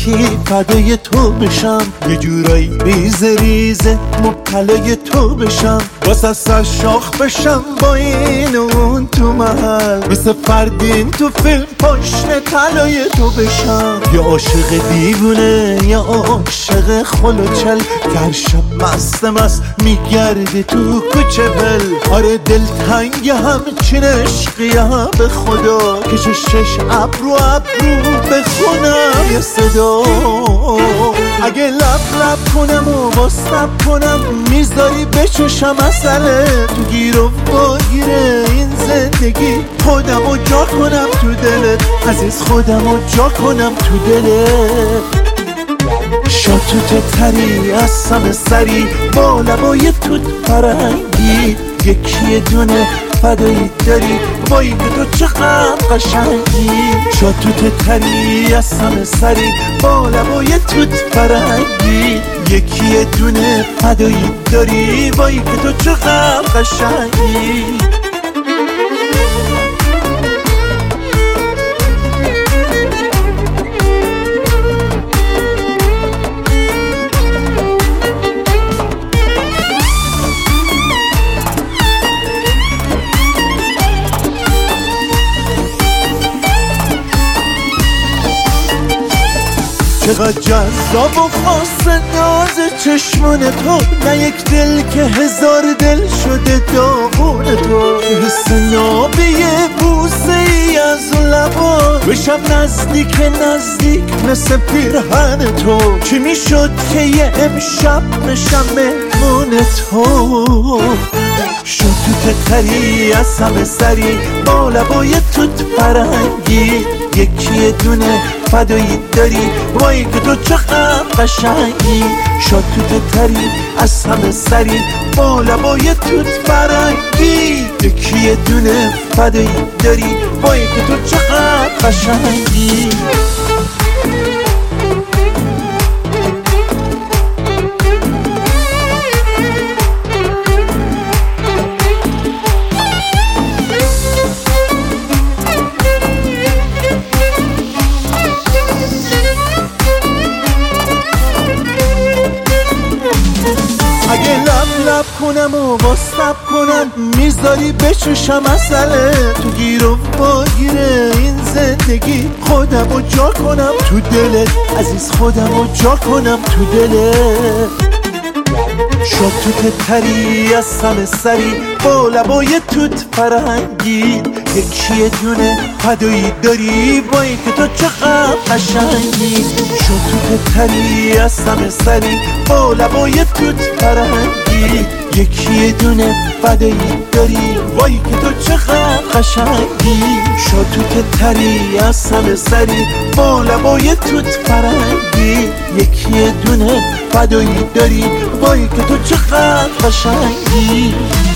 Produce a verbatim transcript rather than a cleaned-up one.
یکی فدای تو بشم، یه جورایی ریزه ریزه مبتلای تو بشم، واسه سر شاخ بشم با این و اون تو محل، مثل فردین تو فیلم پاشنه طلای تو بشم. یا عاشق دیوونه یا عاشق خلوچل، در شب مست مست میگرده تو کوچه بل. آره دلتنگ همچین عشقیم به خدا، که شش ابرو ابرو بخونم یه صدا. اگه لب لب کنم و باستب کنم، میذاری بچشم اصله تو گیر و باگیره این زندگی. خودم و جا کنم تو دلت عزیز، خودم و جا کنم تو دلت. شاتوت تری از سم سری با لبای توت فرنگی، یکی دونه فدایی داری وای که تو چقدر قشنگی. شاتوت تری از سم سری با لبای توت فرنگی، یکی دونه فدایی داری وای که تو چقدر قشنگی. چقدر جذاب و خاص ناز چشمان تو، نه یک دل که هزار دل شده داغون تو. حس نابی بوسه ای از اون لبا، بشم نزدیک نزدیک مثل پیرهن تو. چی میشد که یه امشب بشم مهمون تو. شاتوت تری از سم سری با لبای توت فرنگی، یکی دونه فدایی داری وای که تو چقدر قشنگی. شاتوت تری از سم سری با لبای توت فرنگی، یکی دونه فدایی داری وای که تو چقدر قشنگی. اگه لب لب کنم و باستب کنم، میذاری بچشم اصله تو گیر و باگیره این زندگی. خودم و جا کنم تو دلت عزیز، خودم و جا کنم تو دلت. شاتوت تری از سم سری با لبای توت فرنگی، یکی دونه فدایی داری وای که تو چقدر قشنگی. شاتوت تری از سم سری با لبای توت فرنگی، یکی دونه فدایی داری وای که تو چقدر قشنگی. شاتوت تری از سم سری با لبای توت فرنگی، یکی دونه فدایی داری وای که تو چقدر قشنگی.